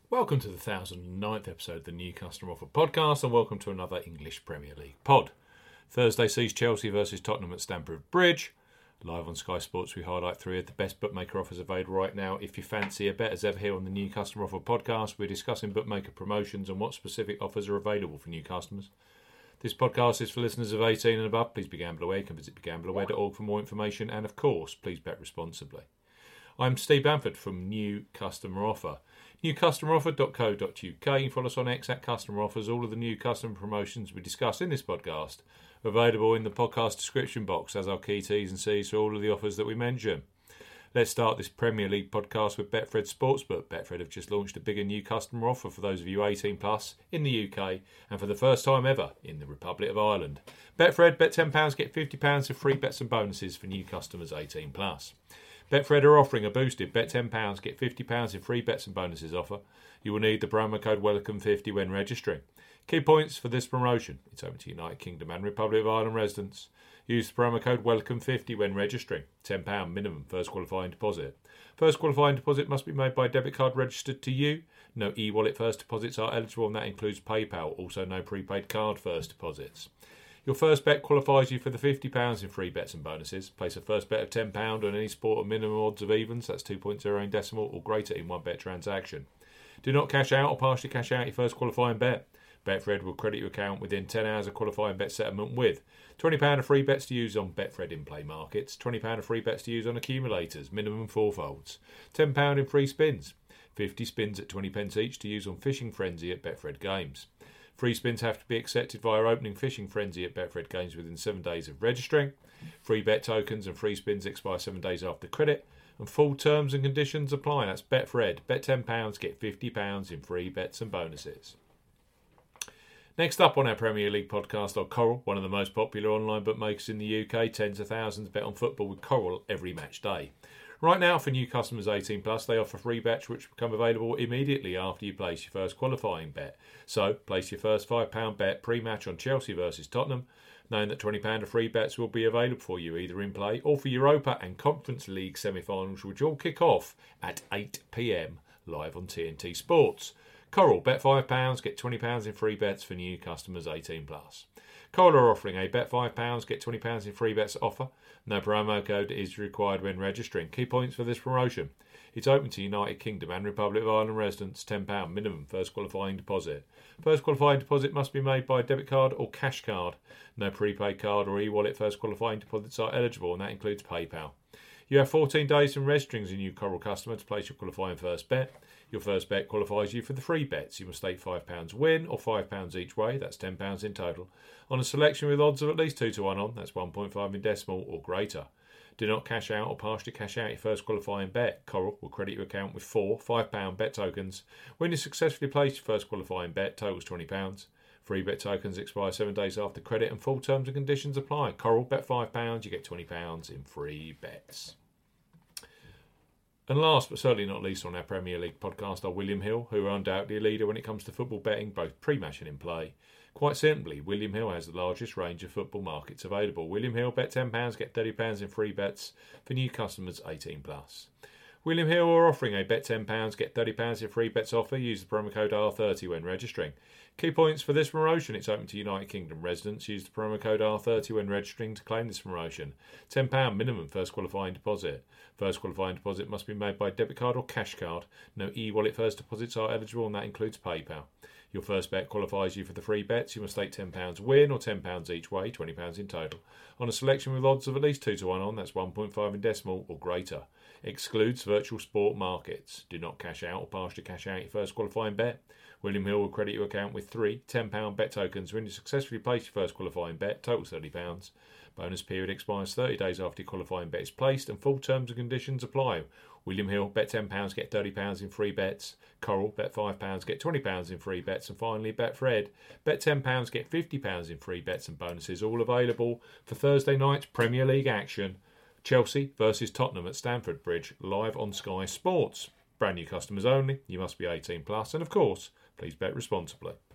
Welcome to the 1009th episode of the New Customer Offer podcast, and welcome to another English Premier League pod. Thursday sees Chelsea versus Tottenham at Stamford Bridge. Live on Sky Sports, we highlight three of the best bookmaker offers available right now. If you fancy a bet, as ever here on the New Customer Offer podcast, we're discussing bookmaker promotions and what specific offers are available for new customers. This podcast is for listeners of 18 and above. Please be gamble aware. You can visit begambleaware.org for more information, and of course, please bet responsibly. I'm Steve Bamford from New Customer Offer. newcustomeroffer.co.uk. You can follow us on X at Customer Offers. All of the new customer promotions we discuss in this podcast are available in the podcast description box as our key T's and C's for all of the offers that we mention. Let's start this Premier League podcast with Betfred Sportsbook. Betfred have just launched a bigger new customer offer for those of you 18 plus in the UK and for the first time ever in the Republic of Ireland. Betfred, bet £10, get £50 of free bets and bonuses for new customers 18 plus. Betfred are offering a boosted bet £10, get £50 in free bets and bonuses offer. You will need the promo code WELCOME50 when registering. Key points for this promotion. It's open to United Kingdom and Republic of Ireland residents. Use the promo code WELCOME50 when registering. £10 minimum first qualifying deposit. First qualifying deposit must be made by a debit card registered to you. No e-wallet first deposits are eligible, and that includes PayPal. Also no prepaid card first deposits. Your first bet qualifies you for the £50 in free bets and bonuses. Place a first bet of £10 on any sport at minimum odds of evens, that's 2.0 in decimal, or greater in one bet transaction. Do not cash out or partially cash out your first qualifying bet. Betfred will credit your account within 10 hours of qualifying bet settlement with £20 of free bets to use on Betfred in-play markets, £20 of free bets to use on accumulators, minimum fourfolds, £10 in free spins, 50 spins at 20p each to use on Fishing Frenzy at Betfred Games. Free spins have to be accepted via opening Fishing Frenzy at Betfred Games within 7 days of registering. Free bet tokens and free spins expire 7 days after credit. And full terms and conditions apply. That's Betfred. Bet £10, get £50 in free bets and bonuses. Next up on our Premier League podcast are Coral, one of the most popular online bookmakers in the UK. Tens of thousands bet on football with Coral every match day. Right now, for new customers 18 plus, they offer free bets which become available immediately after you place your first qualifying bet. So, place your first £5 bet pre-match on Chelsea versus Tottenham, knowing that £20 of free bets will be available for you either in play or for Europa and Conference League semi-finals, which all kick off at 8 p.m. live on TNT Sports. Coral, bet £5, get £20 in free bets for new customers 18 plus. Coral are offering a bet £5, get £20 in free bets offer. No promo code is required when registering. Key points for this promotion. It's open to United Kingdom and Republic of Ireland residents. £10 minimum first qualifying deposit. First qualifying deposit must be made by debit card or cash card. No prepaid card or e-wallet first qualifying deposits are eligible, and that includes PayPal. You have 14 days from registering as a new Coral customer to place your qualifying first bet. Your first bet qualifies you for the free bets. You must stake £5 win or £5 each way, that's £10 in total, on a selection with odds of at least 2 to 1 on, that's 1.5 in decimal or greater. Do not cash out or partially cash out your first qualifying bet. Coral will credit your account with 4 £5 bet tokens. When you successfully place your first qualifying bet, totals £20. Free bet tokens expire 7 days after credit and full terms and conditions apply. Coral, bet £5, you get £20 in free bets. And last but certainly not least on our Premier League podcast are William Hill, who are undoubtedly a leader when it comes to football betting, both pre-match and in play. Quite simply, William Hill has the largest range of football markets available. William Hill, bet £10, get £30 in free bets for new customers 18 plus. William Hill are offering a bet £10, get £30 in free bets offer. Use the promo code R30 when registering. Key points for this promotion. It's open to United Kingdom residents. Use the promo code R30 when registering to claim this promotion. £10 minimum first qualifying deposit. First qualifying deposit must be made by debit card or cash card. No e-wallet first deposits are eligible, and that includes PayPal. Your first bet qualifies you for the free bets. You must stake £10 win or £10 each way, £20 in total, on a selection with odds of at least 2 to 1 on, that's 1.5 in decimal or greater. Excludes virtual sport markets. Do not cash out or partially cash out your first qualifying bet. William Hill will credit your account with 3 £10 bet tokens when you successfully place your first qualifying bet, totals £30. Bonus period expires 30 days after your qualifying bet is placed, and full terms and conditions apply. William Hill, bet £10, get £30 in free bets. Coral, bet £5, get £20 in free bets. And finally, Betfred, bet £10, get £50 in free bets and bonuses, all available for Thursday night's Premier League action. Chelsea versus Tottenham at Stamford Bridge, live on Sky Sports. Brand new customers only. You must be 18 plus, and of course, please bet responsibly.